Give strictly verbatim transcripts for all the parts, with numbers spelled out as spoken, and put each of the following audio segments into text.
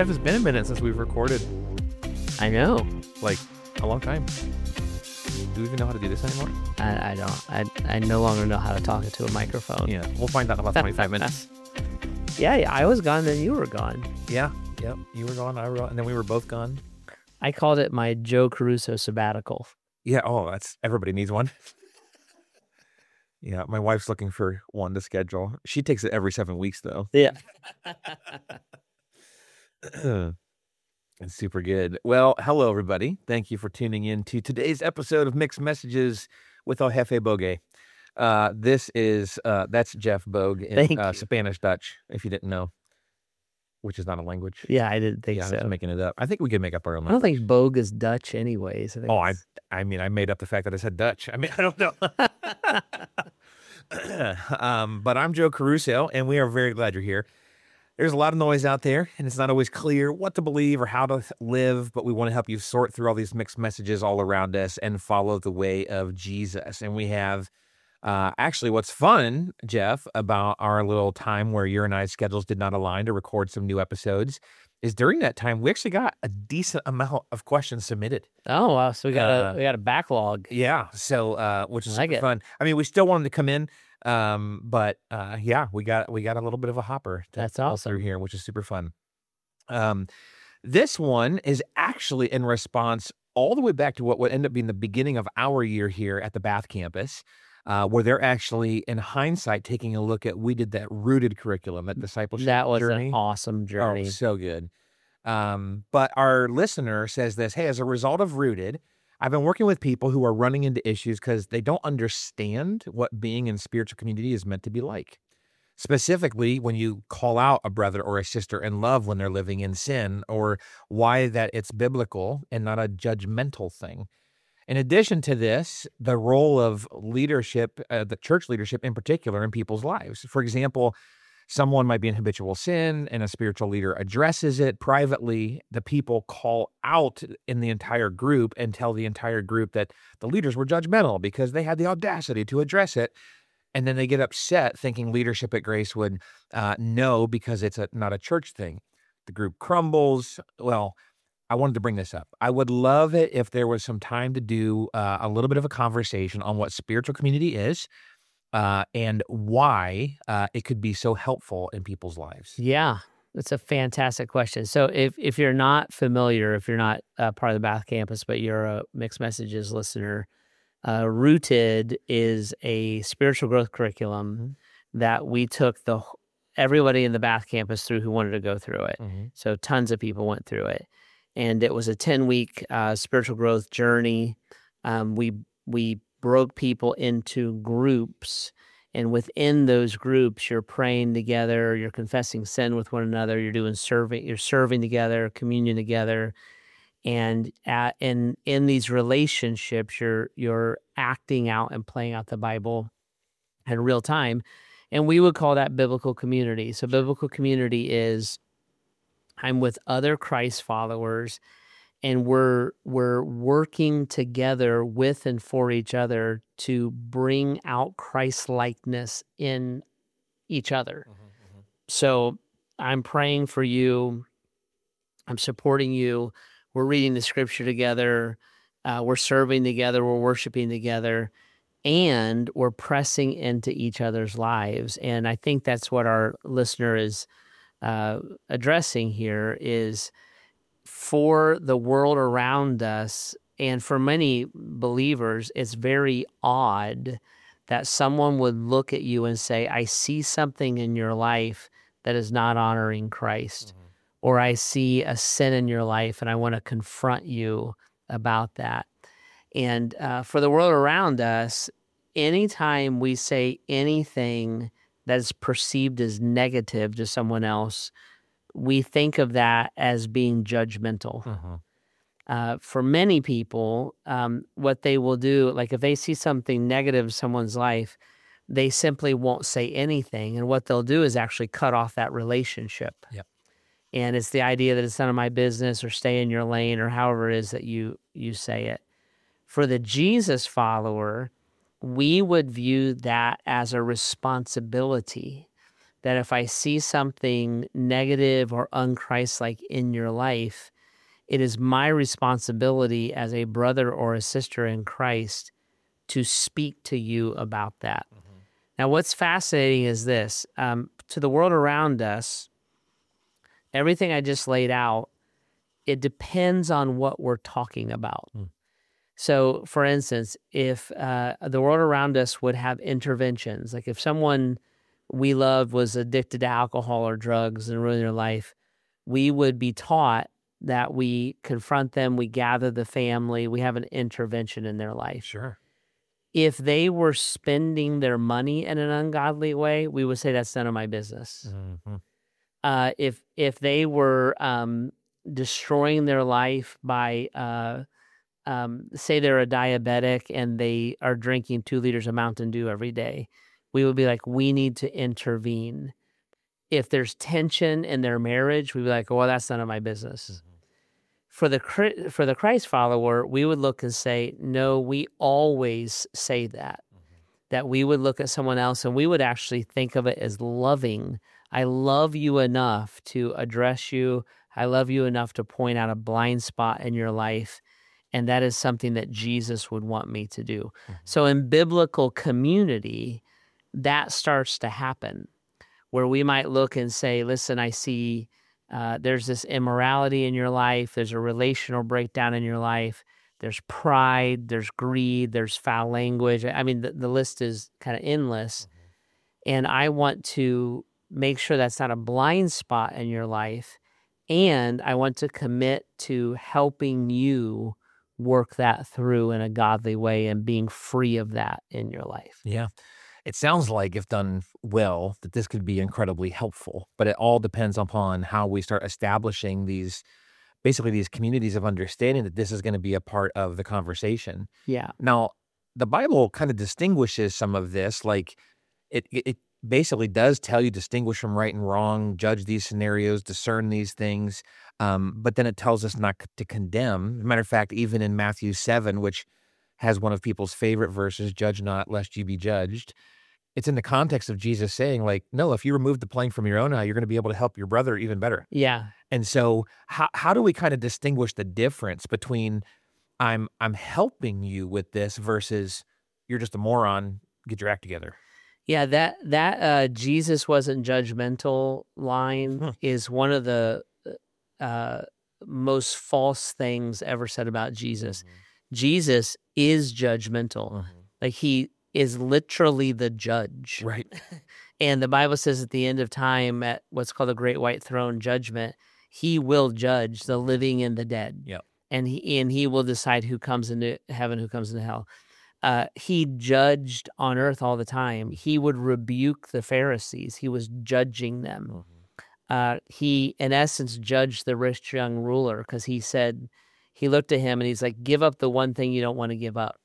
Jeff, it's been a minute since we've recorded. I know. Like, a long time. Do we even know how to do this anymore? I, I don't. I I no longer know how to talk into a microphone. Yeah, we'll find out in about twenty-five minutes. Yeah, yeah, I was gone, then you were gone. Yeah, yep. You were gone, I were gone, and then we were both gone. I called it my Joe Caruso sabbatical. Yeah, oh, that's, everybody needs one. Yeah, my wife's looking for one to schedule. She takes it every seven weeks, though. Yeah. It's super good. Well, hello, everybody. Thank you for tuning in to today's episode of Mixed Messages with El Jefe Bogue. Uh, this is, uh, that's Jeff Bogue in uh, Spanish Dutch, if you didn't know, which is not a language. Yeah, I didn't think yeah, so. I'm making it up. I think we could make up our own language. I don't think Bogue is Dutch anyways. I think oh, I, I mean, I made up the fact that I said Dutch. I mean, I don't know. um, but I'm Joe Caruso, and we are very glad you're here. There's a lot of noise out there, and it's not always clear what to believe or how to live, but we want to help you sort through all these mixed messages all around us and follow the way of Jesus. And we have, uh, actually, what's fun, Jeff, about our little time where your and I's schedules did not align to record some new episodes, is during that time, we actually got a decent amount of questions submitted. Oh, wow. So we got uh, a we got a backlog. Yeah. So, uh, which is I like fun. I mean, we still wanted to come in. Um, but, uh, yeah, we got, we got a little bit of a hopper to That's awesome through here, which is super fun. Um, this one is actually in response all the way back to what would end up being the beginning of our year here at the Bath campus, uh, where they're actually in hindsight taking a look at, we did that rooted curriculum, that discipleship That was journey. an awesome journey. Oh, so good. Um, but our listener says this, hey, as a result of Rooted, I've been working with people who are running into issues because they don't understand what being in spiritual community is meant to be like. Specifically, when you call out a brother or a sister in love when they're living in sin, or why that it's biblical and not a judgmental thing. In addition to this, the role of leadership, uh, the church leadership in particular, in people's lives. For example, someone might be in habitual sin and a spiritual leader addresses it privately. The people call out in the entire group and tell the entire group that the leaders were judgmental because they had the audacity to address it. And then they get upset thinking leadership at Grace would uh, know because it's a, not a church thing. The group crumbles. Well, I wanted to bring this up. I would love it if there was some time to do uh, a little bit of a conversation on what spiritual community is. Uh, and why uh, it could be so helpful in people's lives. Yeah, that's a fantastic question. So if if you're not familiar, if you're not uh, part of the Bath campus, but you're a Mixed Messages listener, uh, Rooted is a spiritual growth curriculum mm-hmm. that we took the everybody in the Bath campus through who wanted to go through it. Mm-hmm. So tons of people went through it. And it was a ten-week uh, spiritual growth journey. Um, we we broke people into groups, and within those groups, you're praying together, you're confessing sin with one another, you're doing serving, you're serving together, communion together, and at, in in these relationships, you're you're acting out and playing out the Bible in real time, and we would call that biblical community. So, biblical community is I'm with other Christ followers. And we're we're working together with and for each other to bring out Christ-likeness in each other. Mm-hmm, mm-hmm. So I'm praying for you. I'm supporting you. We're reading the scripture together. Uh, we're serving together. We're worshiping together. And we're pressing into each other's lives. And I think that's what our listener is uh, addressing here is for the world around us, and for many believers, it's very odd that someone would look at you and say, I see something in your life that is not honoring Christ, mm-hmm. or I see a sin in your life and I want to confront you about that. And uh, for the world around us, anytime we say anything that is perceived as negative to someone else, we think of that as being judgmental. Uh-huh. Uh, for many people, um, what they will do, like if they see something negative in someone's life, they simply won't say anything. And what they'll do is actually cut off that relationship. Yep. And it's the idea that it's none of my business or stay in your lane or however it is that you you say it. For the Jesus follower, we would view that as a responsibility that if I see something negative or unchristlike in your life, it is my responsibility as a brother or a sister in Christ to speak to you about that. Mm-hmm. Now, what's fascinating is this. Um, to the world around us, everything I just laid out, it depends on what we're talking about. Mm. So, for instance, if uh, the world around us would have interventions, like if someone we loved was addicted to alcohol or drugs and ruined their life, we would be taught that we confront them, we gather the family, we have an intervention in their life. Sure. If they were spending their money in an ungodly way, we would say that's none of my business. Mm-hmm. Uh, if if they were um, destroying their life by, uh, um, say they're a diabetic and they are drinking two liters of Mountain Dew every day, we would be like, we need to intervene. If there's tension in their marriage, we'd be like, well, that's none of my business. Mm-hmm. For the for the Christ follower, we would look and say, no, we always say that. Mm-hmm. That we would look at someone else and we would actually think of it as loving. I love you enough to address you. I love you enough to point out a blind spot in your life. And that is something that Jesus would want me to do. Mm-hmm. So in biblical community, that starts to happen, where we might look and say, listen, I see uh, there's this immorality in your life. There's a relational breakdown in your life. There's pride. There's greed. There's foul language. I mean, the, the list is kind of endless. Mm-hmm. And I want to make sure that's not a blind spot in your life. And I want to commit to helping you work that through in a godly way and being free of that in your life. Yeah. It sounds like, if done well, that this could be incredibly helpful, but it all depends upon how we start establishing these, basically these communities of understanding that this is going to be a part of the conversation. Yeah. Now, the Bible kind of distinguishes some of this, like it, it basically does tell you distinguish from right and wrong, judge these scenarios, discern these things, um, but then it tells us not to condemn. As a matter of fact, even in Matthew seven, which has one of people's favorite verses, judge not lest you be judged, it's in the context of Jesus saying, like, no, if you remove the plank from your own eye, you're going to be able to help your brother even better. Yeah. And so how how do we kind of distinguish the difference between I'm I'm helping you with this versus you're just a moron, get your act together? Yeah, that that uh, Jesus wasn't judgmental line hmm. is one of the uh, most false things ever said about Jesus. Mm-hmm. Jesus is judgmental. Mm-hmm. Like he is literally the judge. Right. And the Bible says at the end of time, at what's called the great white throne judgment, he will judge the living and the dead. Yeah. And he and he will decide who comes into heaven, who comes into hell. Uh, he judged on earth all the time. He would rebuke the Pharisees. He was judging them. Mm-hmm. Uh, he, in essence, judged the rich young ruler because he said, he looked at him and he's like, give up the one thing you don't want to give up.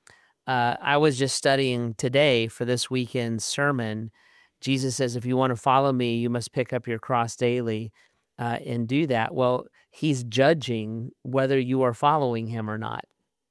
Uh, I was just studying today for this weekend's sermon. Jesus says, if you want to follow me, you must pick up your cross daily uh, and do that. Well, he's judging whether you are following him or not.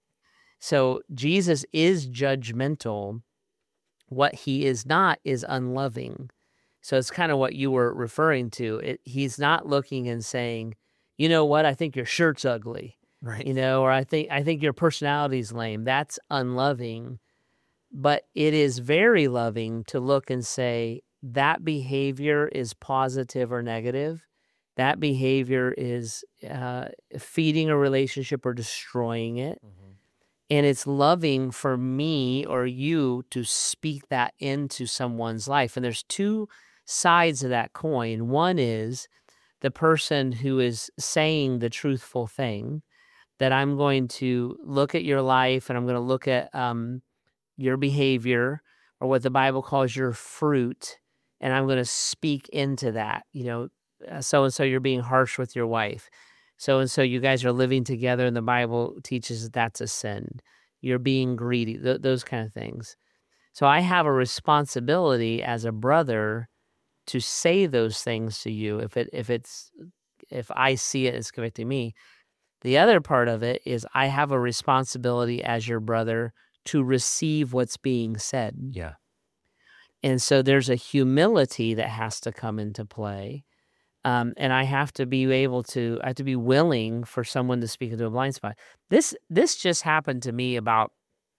So Jesus is judgmental. What he is not is unloving. So it's kind of what you were referring to. It, he's not looking and saying, you know what, I think your shirt's ugly. Right. You know, or I think I think your personality's lame. That's unloving. But it is very loving to look and say that behavior is positive or negative. That behavior is uh, feeding a relationship or destroying it. Mm-hmm. And it's loving for me or you to speak that into someone's life. And there's two sides of that coin. One is the person who is saying the truthful thing, that I'm going to look at your life and I'm going to look at um, your behavior, or what the Bible calls your fruit, and I'm going to speak into that. You know, so-and-so you're being harsh with your wife. So-and-so you guys are living together and the Bible teaches that that's a sin. You're being greedy, th- those kind of things. So I have a responsibility as a brother to say those things to you if it if it's if I see it as convicting me. The other part of it is I have a responsibility as your brother to receive what's being said. Yeah. And so there's a humility that has to come into play. Um, and I have to be able to, I have to be willing for someone to speak into a blind spot. This, this just happened to me about,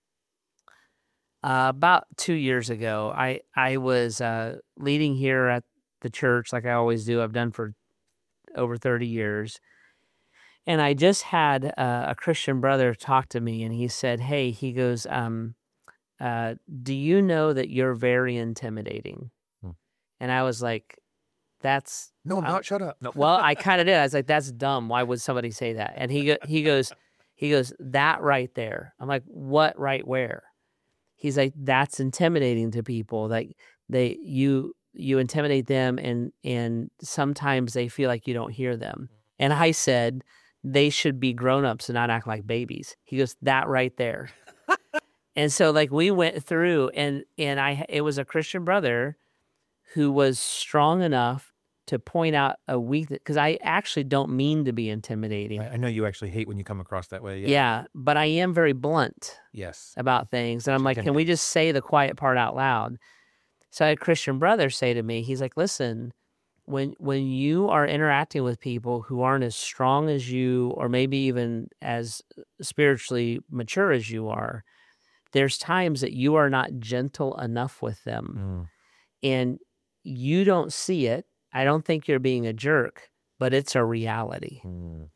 uh, about two years ago. I, I was, uh, leading here at the church like I always do. I've done for over thirty years. And I just had uh, a Christian brother talk to me, and he said, hey, he goes, um, uh, do you know that you're very intimidating? Hmm. And I was like, that's... No, I'm uh, not. Shut up. No. well, I kind of did. I was like, that's dumb. Why would somebody say that? And he go, he goes, he goes, that right there. I'm like, what right where? He's like, that's intimidating to people. Like they, you, you intimidate them, and and sometimes they feel like you don't hear them. And I said, they should be grown-ups and not act like babies. He goes, that right there. And so like we went through, and and I it was a Christian brother who was strong enough to point out a weakness, because I actually don't mean to be intimidating. I I know you actually hate when you come across that way. Yeah. Yeah. but I am very blunt Yes. about things. And I'm like, Can can be. we just say the quiet part out loud? So I had a Christian brother say to me, he's like, listen, when when you are interacting with people who aren't as strong as you, or maybe even as spiritually mature as you are, there's times that you are not gentle enough with them. Mm. And you don't see it. I don't think you're being a jerk, but it's a reality. Mm.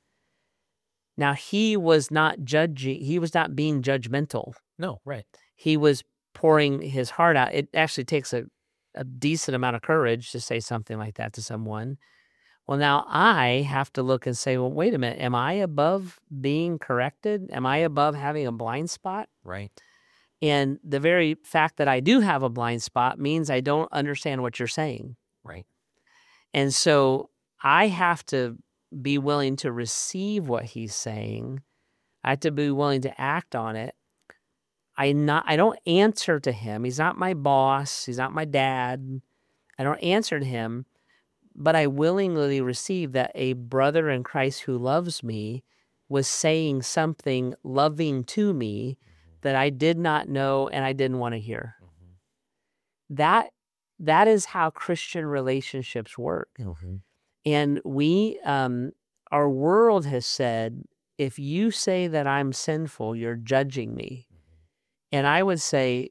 Now, he was not judging, he was not being judgmental. No, right. He was pouring his heart out. It actually takes a, a decent amount of courage to say something like that to someone. Well, now I have to look and say, well, wait a minute. Am I above being corrected? Am I above having a blind spot? Right. And the very fact that I do have a blind spot means I don't understand what you're saying. Right. And so I have to be willing to receive what he's saying. I have to be willing to act on it. I not I don't answer to him. He's not my boss. He's not my dad. I don't answer to him, but I willingly receive that a brother in Christ who loves me was saying something loving to me that I did not know and I didn't want to hear. Mm-hmm. That that is how Christian relationships work. Mm-hmm. And we, um, our world has said, if you say that I'm sinful, you're judging me. Mm-hmm. And I would say,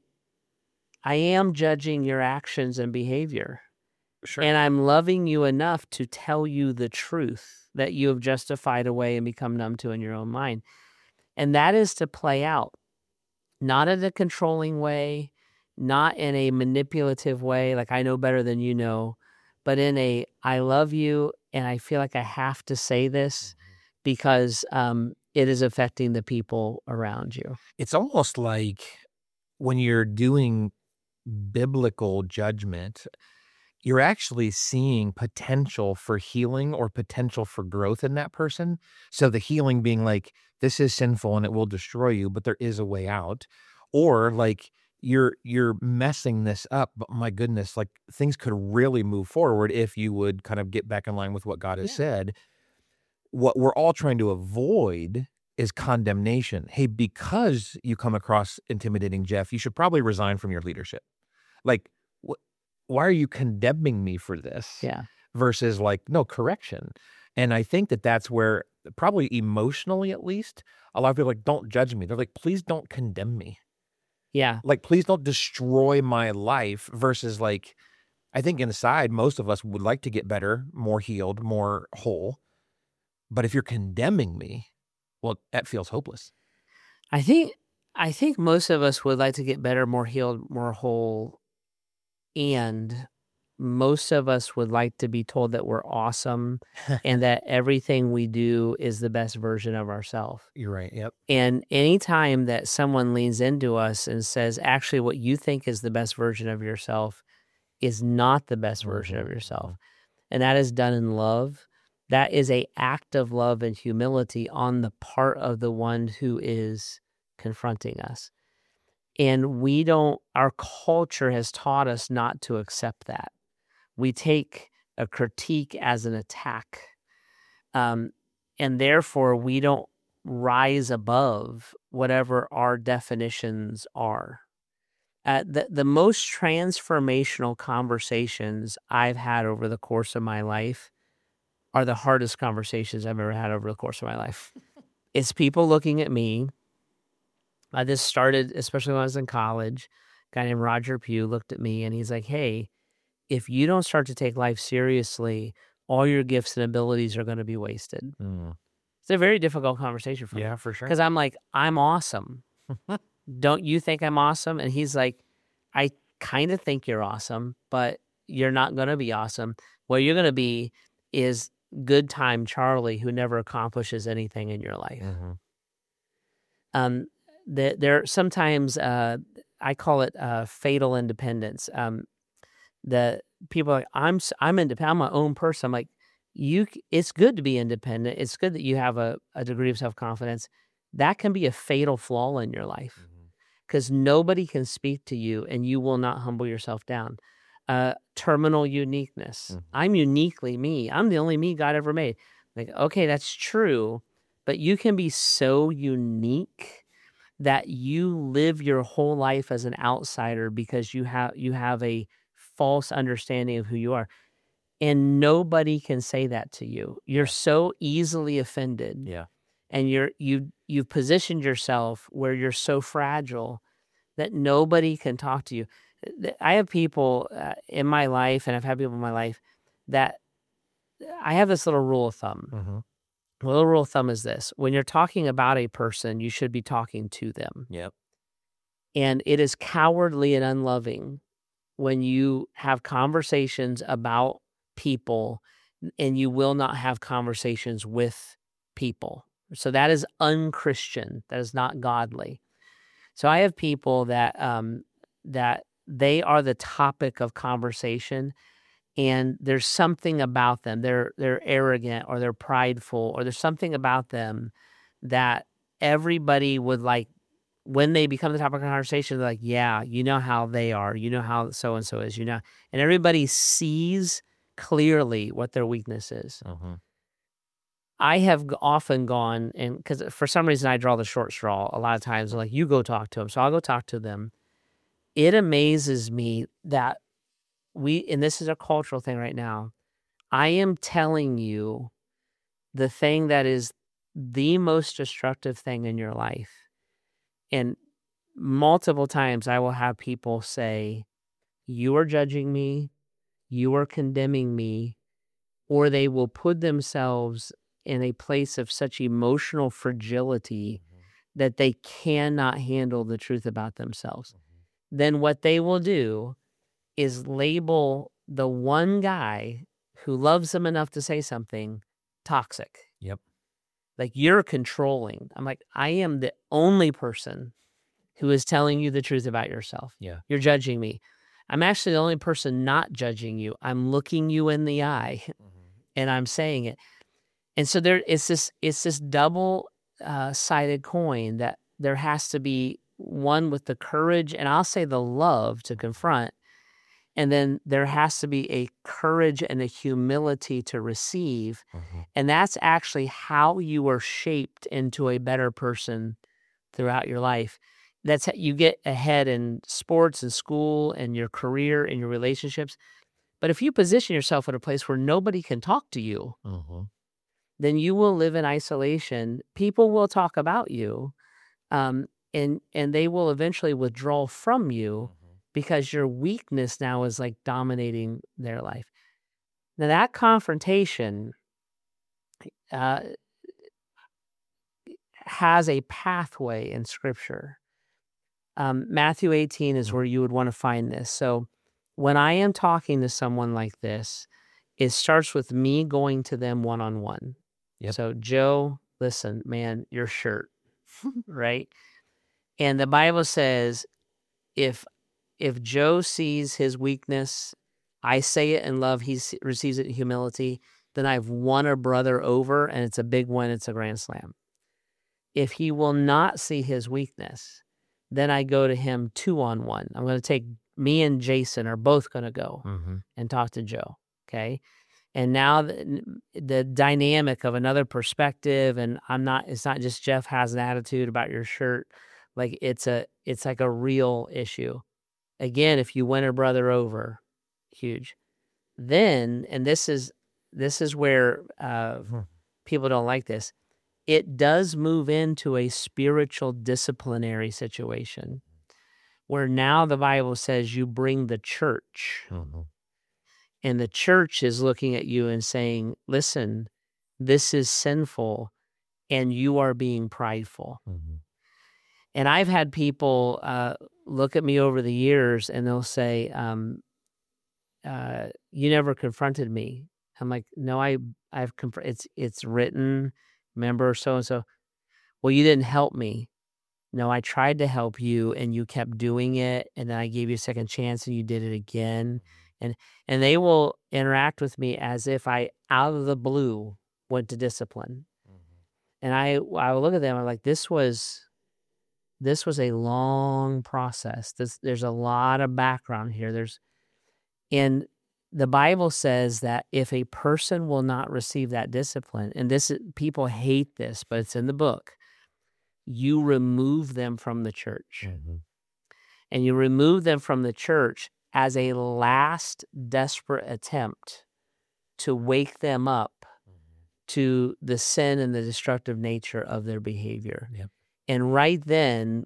I am judging your actions and behavior. Sure. And I'm loving you enough to tell you the truth that you have justified away and become numb to in your own mind. And that is to play out. Not in a controlling way, not in a manipulative way, like I know better than you know, but in a, I love you and I feel like I have to say this because um, it is affecting the people around you. It's almost like when you're doing biblical judgment, you're actually seeing potential for healing or potential for growth in that person. So the healing being like, this is sinful and it will destroy you, but there is a way out. Or like you're you're messing this up, but my goodness, like things could really move forward if you would kind of get back in line with what God has yeah. said. What we're all trying to avoid is condemnation. Hey, because you come across intimidating, Jeff, you should probably resign from your leadership. Like, wh- why are you condemning me for this? Yeah. Versus like, no, correction. And I think that that's where probably emotionally, at least, a lot of people are like, don't judge me. They're like, please don't condemn me. Yeah. Like, please don't destroy my life versus like, I think inside most of us would like to get better, more healed, more whole. But if you're condemning me, well, that feels hopeless. I think, I think most of us would like to get better, more healed, more whole. And most of us would like to be told that we're awesome and that everything we do is the best version of ourselves. You're right. Yep. And anytime that someone leans into us and says, actually, what you think is the best version of yourself is not the best version mm-hmm. of yourself. And that is done in love. That is an act of love and humility on the part of the one who is confronting us. And we don't, our culture has taught us not to accept that. We take a critique as an attack. Um, and therefore, we don't rise above whatever our definitions are. Uh, the the most transformational conversations I've had over the course of my life are the hardest conversations I've ever had over the course of my life. It's people looking at me. I just started, especially when I was in college. A guy named Roger Pugh looked at me and he's like, "Hey, if you don't start to take life seriously, all your gifts and abilities are going to be wasted." Mm. It's a very difficult conversation for me. Yeah, for sure. Because I'm like, I'm awesome. Don't you think I'm awesome? And he's like, I kind of think you're awesome, but you're not going to be awesome. What you're going to be is good time Charlie who never accomplishes anything in your life. Mm-hmm. Um, the, there sometimes uh, I call it uh, fatal independence. Um, the people are like, I'm s- I'm independent. I'm my own person. I'm like, you. c- It's good to be independent. It's good that you have a, a degree of self confidence. That can be a fatal flaw in your life Mm-hmm. because nobody can speak to you and you will not humble yourself down. Uh, terminal uniqueness. Mhm. I'm uniquely me. I'm the only me God ever made. Like, okay, that's true, but you can be so unique that you live your whole life as an outsider because you have you have a false understanding of who you are. And nobody can say that to you. You're so easily offended Yeah. and you're you you've positioned yourself where you're so fragile that nobody can talk to you. Th- I have people uh, in my life, and I've had people in my life that I have this little rule of thumb. Mm-hmm. The little rule of thumb is this: when you're talking about a person, you should be talking to them, Yep. and it is cowardly and unloving when you have conversations about people and you will not have conversations with people. So that is unchristian. That is not godly. So I have people that um that they are the topic of conversation and there's something about them. They're they're arrogant or they're prideful or there's something about them that everybody would like when they become the topic of conversation, they're like, yeah, you know how they are, you know how so and so is, you know, and everybody sees clearly what their weakness is. Mm-hmm. I have g- often gone and because for some reason I draw the short straw a lot of times. I'm like, you go talk to them. So I'll go talk to them. It amazes me that we, and this is a cultural thing right now, I am telling you the thing that is the most destructive thing in your life. And multiple times I will have people say, you are judging me, you are condemning me, or they will put themselves in a place of such emotional fragility that they cannot handle the truth about themselves. Then what they will do is label the one guy who loves them enough to say something toxic. Yep. Like, you're controlling. I'm like, I am the only person who is telling you the truth about yourself. Yeah. You're judging me. I'm actually the only person not judging you. I'm looking you in the eye Mm-hmm. and I'm saying it. And so there it's this it's this double uh, sided coin that there has to be one with the courage and I'll say the love to confront. And then there has to be a courage and a humility to receive. Mm-hmm. And that's actually how you are shaped into a better person throughout your life. That's how you get ahead in sports and school and your career and your relationships. But if you position yourself in a place where nobody can talk to you, Mm-hmm. then you will live in isolation. People will talk about you, um, and and they will eventually withdraw from you because your weakness now is like dominating their life. Now that confrontation uh, has a pathway in Scripture. Um, Matthew eighteen is where you would want to find this. So when I am talking to someone like this, it starts with me going to them one on one. Yep. So, Joe, listen, man, your shirt, right? And the Bible says if if Joe sees his weakness, I say it in love, he s- receives it in humility, then I've won a brother over and it's a big win, it's a grand slam. If he will not see his weakness, then I go to him two on one. I'm going to take me and Jason are both going to go Mm-hmm. and talk to Joe. Okay. And now the, the dynamic of another perspective, and I'm not, it's not just Jeff has an attitude about your shirt. Like it's a, it's like a real issue. again, if you win a brother over, huge. Then, and this is this is where uh, people don't like this, it does move into a spiritual disciplinary situation where now the Bible says you bring the church. Mm-hmm. And the church is looking at you and saying, listen, this is sinful and you are being prideful. Mm-hmm. And I've had people uh, look at me over the years and they'll say, um, uh, you never confronted me. I'm like, no, I, I've, conf- it's, it's written, remember so-and-so. Well, you didn't help me. No, I tried to help you and you kept doing it. And then I gave you a second chance and you did it again. And and they will interact with me as if I, out of the blue, went to discipline. Mm-hmm. And I I will look at them, I'm like, this was this was a long process. This, there's a lot of background here. There's and the Bible says that if a person will not receive that discipline, and this is, people hate this, but it's in the book, you remove them from the church. Mm-hmm. And you remove them from the church as a last desperate attempt to wake them up mm-hmm. to the sin and the destructive nature of their behavior. Yep. And right then,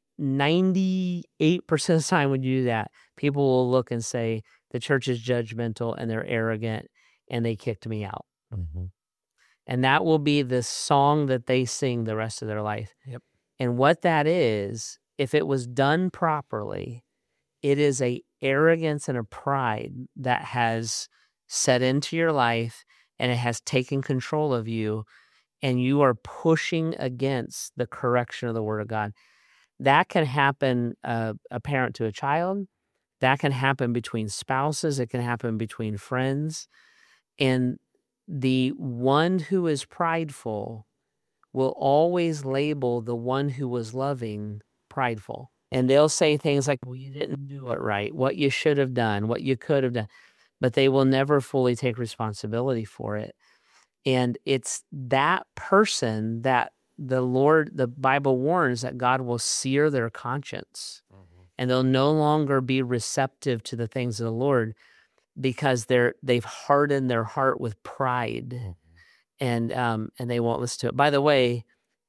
ninety-eight percent of the time when you do that, people will look and say, the church is judgmental and they're arrogant and they kicked me out. Mm-hmm. And that will be the song that they sing the rest of their life. Yep. And what that is, if it was done properly, it is a arrogance and a pride that has set into your life and it has taken control of you, and you are pushing against the correction of the Word of God. That can happen, uh, a parent to a child. That can happen between spouses. It can happen between friends. And the one who is prideful will always label the one who was loving prideful. And they'll say things like, well, you didn't do it right, what you should have done, what you could have done. But they will never fully take responsibility for it. And it's that person that the Lord, the Bible warns that God will sear their conscience. Mm-hmm. And they'll no longer be receptive to the things of the Lord because they're, they've hardened their heart with pride. Mm-hmm. And um, and they won't listen to it. By the way,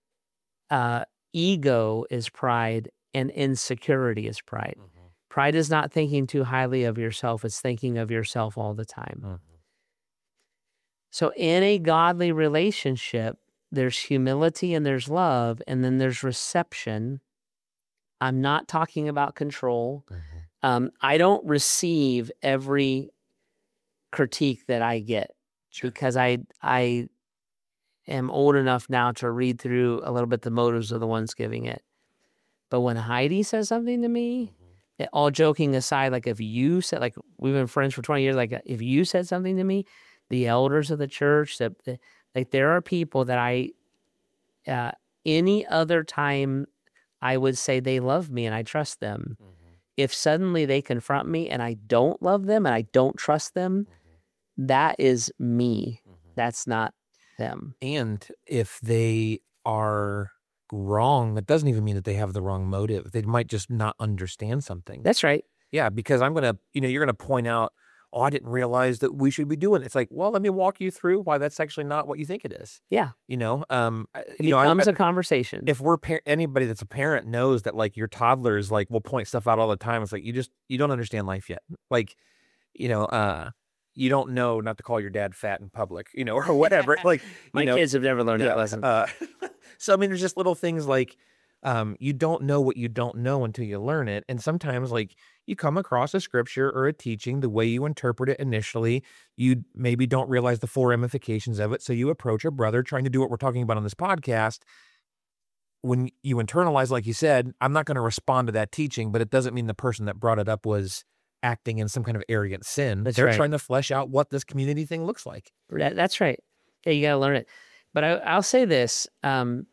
uh, ego is pride and insecurity is pride. Mm-hmm. Pride is not thinking too highly of yourself. It's thinking of yourself all the time. Mm-hmm. So in a godly relationship, there's humility and there's love, and then there's reception. I'm not talking about control. Mm-hmm. Um, I don't receive every critique that I get sure. because I I am old enough now to read through a little bit the motives of the ones giving it. But when Heidi says something to me, mm-hmm. all joking aside, like if you said, like we've been friends for twenty years, like if you said something to me, the elders of the church, that the, like there are people that I, uh, any other time I would say they love me and I trust them. Mm-hmm. If suddenly they confront me and I don't love them and I don't trust them, mm-hmm. that is me. Mm-hmm. That's not them. And if they are wrong, that doesn't even mean that they have the wrong motive. They might just not understand something. That's right. Yeah, because I'm going to, you know, you're going to point out, oh, I didn't realize that we should be doing it. It's like, well, let me walk you through why that's actually not what you think it is. Yeah. You know, um, it you becomes know, I, a conversation. If we're par- anybody that's a parent knows that like your toddlers like will point stuff out all the time. It's like, you just, you don't understand life yet. Like, you know, uh, you don't know not to call your dad fat in public, you know, or whatever. Like, my you know, kids have never learned yeah, that lesson. Uh, so, I mean, there's just little things like, um, you don't know what you don't know until you learn it. And sometimes like you come across a scripture or a teaching, the way you interpret it initially, you maybe don't realize the full ramifications of it. So you approach a brother trying to do what we're talking about on this podcast. When you internalize, like you said, I'm not going to respond to that teaching, but it doesn't mean the person that brought it up was acting in some kind of arrogant sin. That's They're right. trying to flesh out what this community thing looks like. That, that's right. Yeah, you got to learn it. But I, I'll say this. Um,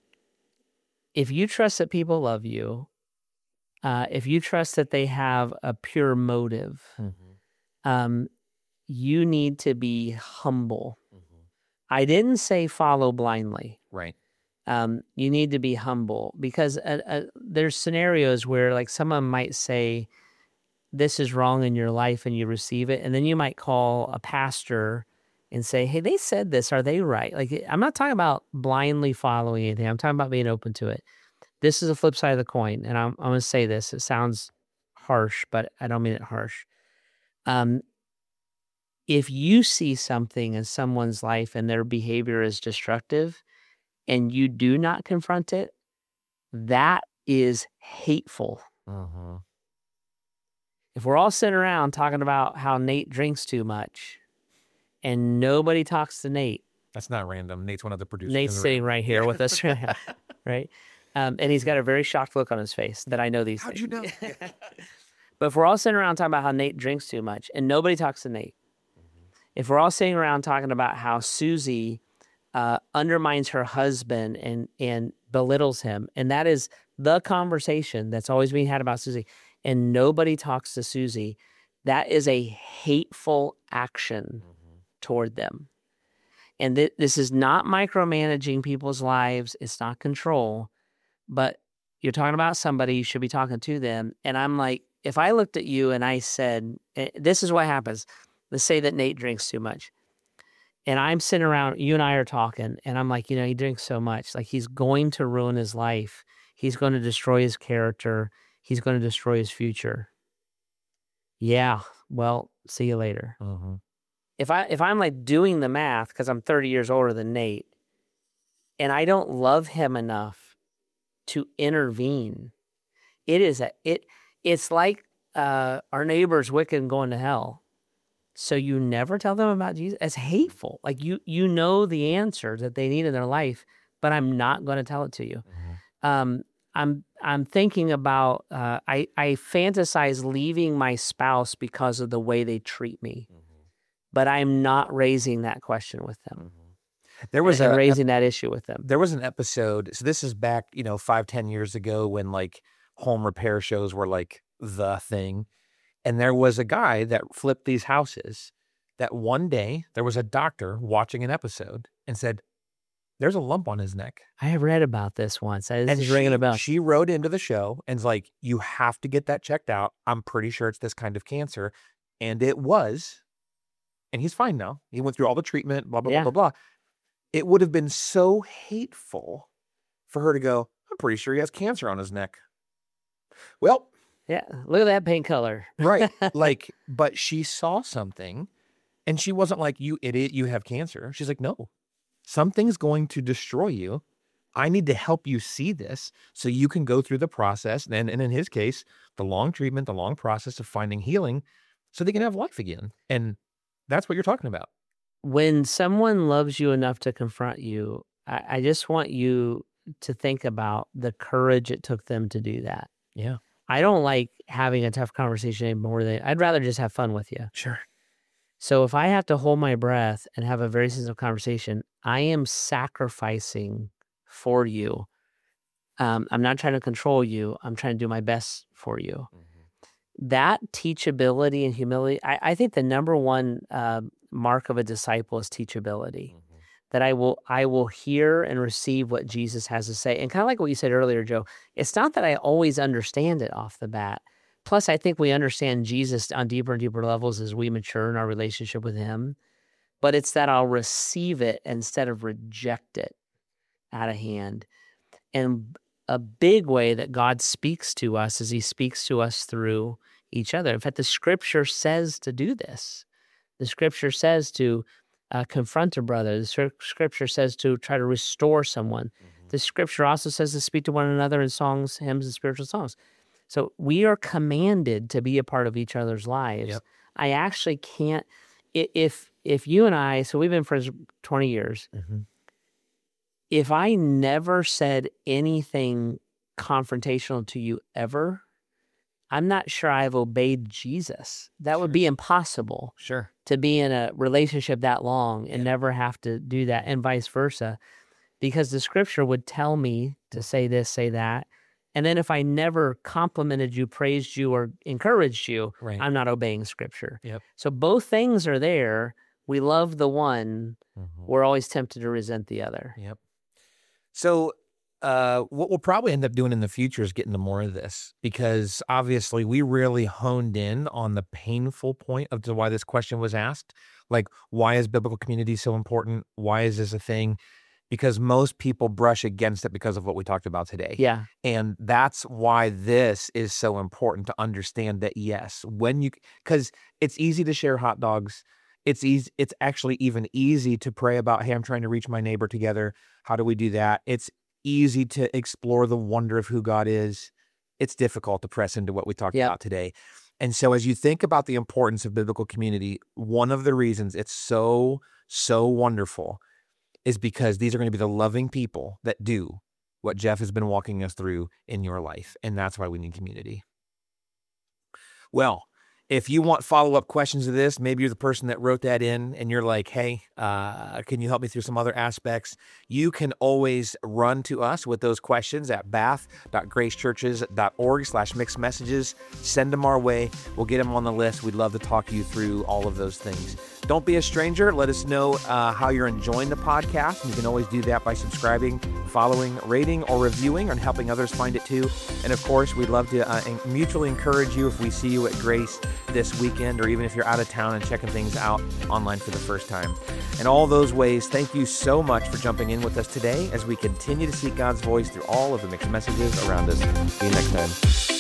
if you trust that people love you, uh, if you trust that they have a pure motive, mm-hmm. um, you need to be humble. Mm-hmm. I didn't say follow blindly. Right. Um, you need to be humble because uh, uh, there's scenarios where like someone might say, this is wrong in your life and you receive it. And then you might call a pastor and say, hey, they said this. Are they right? Like, I'm not talking about blindly following anything. I'm talking about being open to it. This is a flip side of the coin. And I'm, I'm going to say this. It sounds harsh, but I don't mean it harsh. Um, if you see something in someone's life and their behavior is destructive and you do not confront it, that is hateful. Uh-huh. If we're all sitting around talking about how Nate drinks too much and nobody talks to Nate. That's not random. Nate's one of the producers. Nate's sitting right here with us, right? Um, and he's got a very shocked look on his face that I know these How'd things. you know? But if we're all sitting around talking about how Nate drinks too much and nobody talks to Nate, mm-hmm. if we're all sitting around talking about how Susie uh, undermines her husband and, and belittles him, and that is the conversation that's always being had about Susie, and nobody talks to Susie, that is a hateful action mm-hmm. toward them. And th- this is not micromanaging people's lives. It's not control. But you're talking about somebody, you should be talking to them. And I'm like, if I looked at you and I said, this is what happens. Let's say that Nate drinks too much. And I'm sitting around, you and I are talking, and I'm like, you know, he drinks so much. Like, he's going to ruin his life. He's going to destroy his character. He's going to destroy his future. Yeah, well, see you later. Uh-huh. If I if I'm like doing the math because I'm thirty years older than Nate, and I don't love him enough to intervene, it is a it it's like uh, our neighbor's wicked and going to hell. So you never tell them about Jesus. It's hateful. Like you you know the answer that they need in their life, but I'm not going to tell it to you. Mm-hmm. Um, I'm I'm thinking about uh, I I fantasize leaving my spouse because of the way they treat me. Mm-hmm. But I'm not raising that question with them. Mm-hmm. There was and a raising that issue with them. There was an episode. So this is back, you know, five, ten years ago when like home repair shows were like the thing. And there was a guy that flipped these houses that one day there was a doctor watching an episode and said, there's a lump on his neck. I have read about this once. This and is she, ringing a bell. She wrote into the show and's like, you have to get that checked out. I'm pretty sure it's this kind of cancer. And it was. And he's fine now. He went through all the treatment, blah, blah, yeah. blah, blah, blah. It would have been so hateful for her to go, I'm pretty sure he has cancer on his neck. Well. Yeah, look at that paint color. Right. Like, but she saw something and she wasn't like, you idiot, you have cancer. She's like, no, something's going to destroy you. I need to help you see this so you can go through the process. And, and in his case, the long treatment, the long process of finding healing so they can have life again. And that's what you're talking about. When someone loves you enough to confront you, I, I just want you to think about the courage it took them to do that. Yeah. I don't like having a tough conversation anymore than I'd rather just have fun with you. Sure. So if I have to hold my breath and have a very sensitive conversation, I am sacrificing for you. Um, I'm not trying to control you. I'm trying to do my best for you. Mm-hmm. That teachability and humility, I, I think the number one uh, mark of a disciple is teachability. Mm-hmm. That I will I will hear and receive what Jesus has to say. And kind of like what you said earlier, Joe, it's not that I always understand it off the bat. Plus, I think we understand Jesus on deeper and deeper levels as we mature in our relationship with him. But it's that I'll receive it instead of reject it out of hand. And a big way that God speaks to us is he speaks to us through each other. In fact, the scripture says to do this. The scripture says to Uh, confront a brother. The scripture says to try to restore someone. Mm-hmm. The scripture also says to speak to one another in songs, hymns, and spiritual songs. So we are commanded to be a part of each other's lives. Yep. I actually can't, if if you and I, so we've been friends twenty years, mm-hmm. if I never said anything confrontational to you ever, I'm not sure I've obeyed Jesus. That sure. would be impossible. Sure. To be in a relationship that long and yeah. never have to do that, and vice versa. Because the scripture would tell me to say this, say that. And then if I never complimented you, praised you, or encouraged you, right. I'm not obeying scripture. Yep. So both things are there. We love the one. Mm-hmm. We're always tempted to resent the other. Yep. So uh, what we'll probably end up doing in the future is getting to more of this, because obviously we really honed in on the painful point of to why this question was asked. Like, why is biblical community so important? Why is this a thing? Because most people brush against it because of what we talked about today. Yeah. And that's why this is so important to understand that, yes, when you, because it's easy to share hot dogs. It's easy. It's actually even easy to pray about, hey, I'm trying to reach my neighbor together. How do we do that? It's easy to explore the wonder of who God is. It's difficult to press into what we talked Yep. about today. And so as you think about the importance of biblical community, one of the reasons it's so, so wonderful is because these are going to be the loving people that do what Jeff has been walking us through in your life. And that's why we need community. Well, if you want follow-up questions to this, maybe you're the person that wrote that in and you're like, hey, uh, can you help me through some other aspects? You can always run to us with those questions at bath.gracechurches.org slash mixed messages. Send them our way. We'll get them on the list. We'd love to talk you through all of those things. Don't be a stranger. Let us know uh, how you're enjoying the podcast. You can always do that by subscribing, following, rating, or reviewing, and helping others find it too. And of course, we'd love to uh, mutually encourage you if we see you at Grace this weekend, or even if you're out of town and checking things out online for the first time. In all those ways, thank you so much for jumping in with us today as we continue to seek God's voice through all of the mixed messages around us. See you next time.